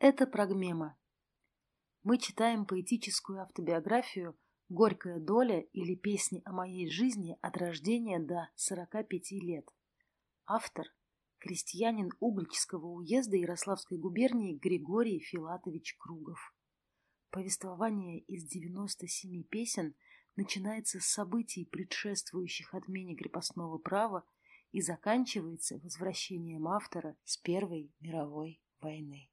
Это Прогмема. Мы читаем поэтическую автобиографию «Горькая доля» или песни о моей жизни от рождения до 45 лет. Автор – крестьянин Угличского уезда Ярославской губернии Григорий Филатович Кругов. Повествование из 97 песен начинается с событий, предшествующих отмене крепостного права, и заканчивается возвращением автора с Первой мировой войны.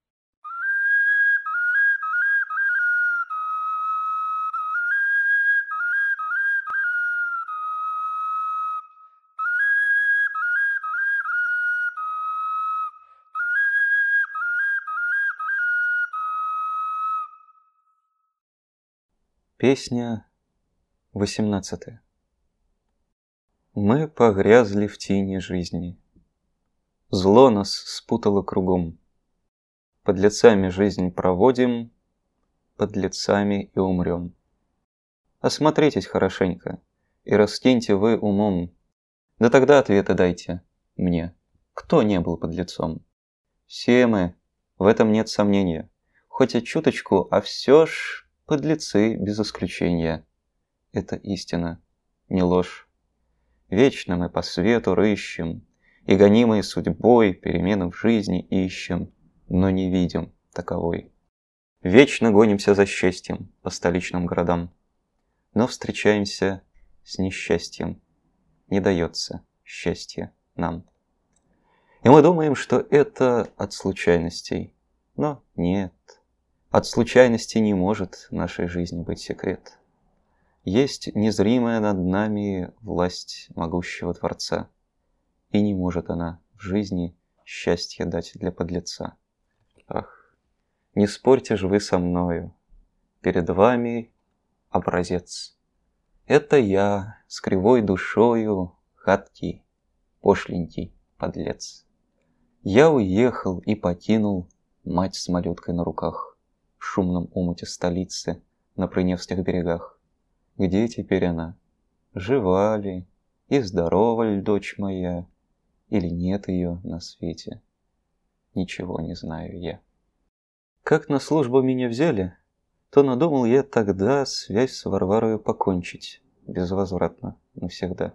Песня 18. Мы погрязли в тени жизни. Зло нас спутало кругом. Подлецами жизнь проводим, подлецами и умрем. Осмотритесь хорошенько и раскиньте вы умом. Да тогда ответы дайте мне, кто не был подлецом. Все мы, в этом нет сомнения, хоть и чуточку, а все ж подлецы без исключения. Это истина, не ложь. Вечно мы по свету рыщем, и гонимые судьбой перемены в жизни ищем, но не видим таковой. Вечно гонимся за счастьем по столичным городам, но встречаемся с несчастьем. Не дается счастье нам. И мы думаем, что это от случайностей, но нет. От случайности не может в нашей жизни быть секрет. Есть незримая над нами власть могущего Творца, и не может она в жизни счастье дать для подлеца. Ах, не спорьте же вы со мною, перед вами образец. Это я с кривой душою, гадкий, пошленький подлец. Я уехал и покинул мать с малюткой на руках в шумном омуте столицы на Прыневских берегах. Где теперь она? Жива ли и здорова ли дочь моя? Или нет ее на свете? Ничего не знаю я. Как на службу меня взяли, то надумал я тогда связь с Варварою покончить, безвозвратно, навсегда.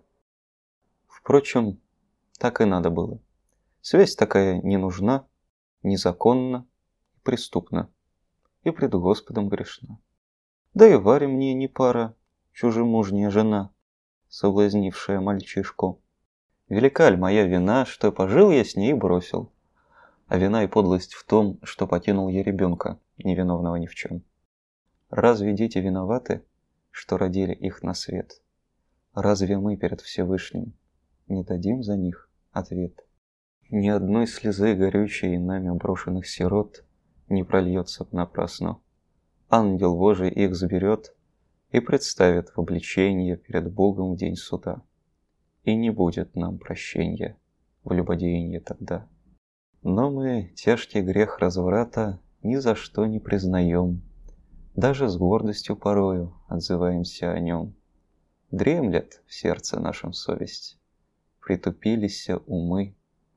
Впрочем, так и надо было. Связь такая не нужна, незаконна и преступна, и пред Господом грешна. Да и Варя мне не пара, чужемужняя жена, соблазнившая мальчишку. Велика ль моя вина, что пожил я с ней и бросил? А вина и подлость в том, что покинул я ребенка, невиновного ни в чем. Разве дети виноваты, что родили их на свет? Разве мы перед Всевышним не дадим за них ответ? Ни одной слезы горючей нами брошенных сирот не прольется напрасно. Ангел Божий их заберет и представит в обличение перед Богом в день суда. И не будет нам прощения в любодеянии тогда. Но мы тяжкий грех разврата ни за что не признаем, даже с гордостью порою отзываемся о нем. Дремлет в сердце нашем совесть, притупились умы,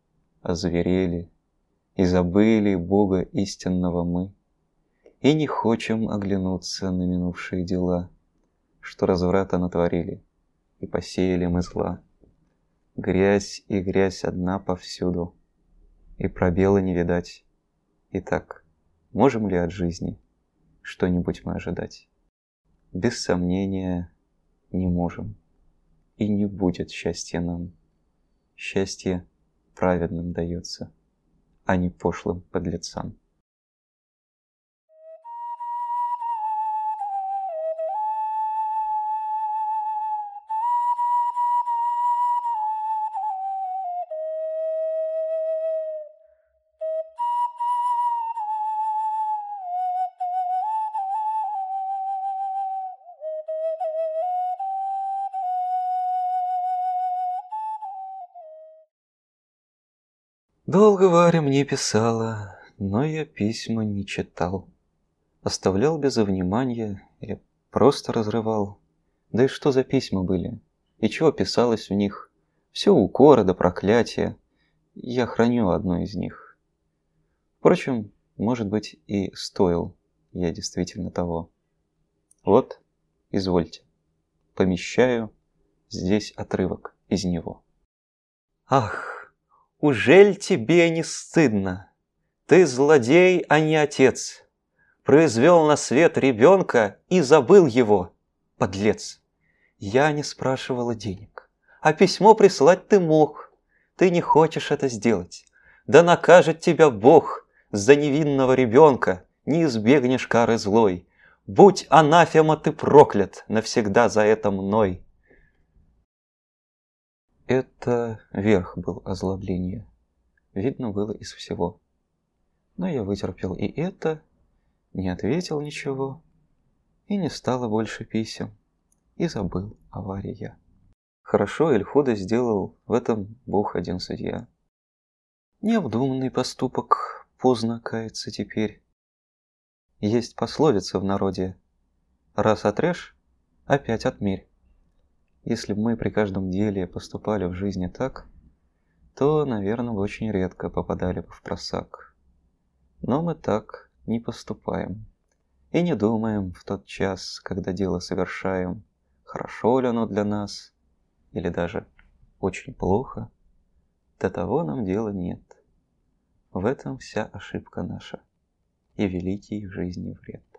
озверели и забыли Бога истинного мы, и не хочем оглянуться на минувшие дела, что разврата натворили, и посеяли мы зла. Грязь и грязь одна повсюду, и пробела не видать. Итак, можем ли от жизни что-нибудь мы ожидать? Без сомнения, не можем, и не будет счастья нам. Счастье праведным дается, а не пошлым подлецам. Долго Варя мне писала, но я письма не читал. Оставлял без внимания или просто разрывал. Да и что за письма были? И чего писалось в них? Все укоры да проклятия. Я храню одно из них. Впрочем, может быть, и стоил я действительно того. Вот, извольте, помещаю здесь отрывок из него. Ах, ужель тебе не стыдно? Ты злодей, а не отец. Произвел на свет ребенка и забыл его, подлец. Я не спрашивала денег, а письмо прислать ты мог. Ты не хочешь это сделать. Да накажет тебя Бог за невинного ребенка, не избегнешь кары злой. Будь анафема ты проклят навсегда за это мной. Это верх был озлобления. Видно было из всего. Но я вытерпел и это, не ответил ничего, и не стало больше писем, и забыл авария. Хорошо или худо сделал, в этом Бог один судья. Необдуманный поступок, поздно каяться теперь. Есть пословица в народе: раз отрежь, опять отмерь. Если бы мы при каждом деле поступали в жизни так, то, наверное, очень редко попадали бы в просак. Но мы так не поступаем и не думаем в тот час, когда дело совершаем, хорошо ли оно для нас или даже очень плохо. До того нам дела нет. В этом вся ошибка наша и великий в жизни вред.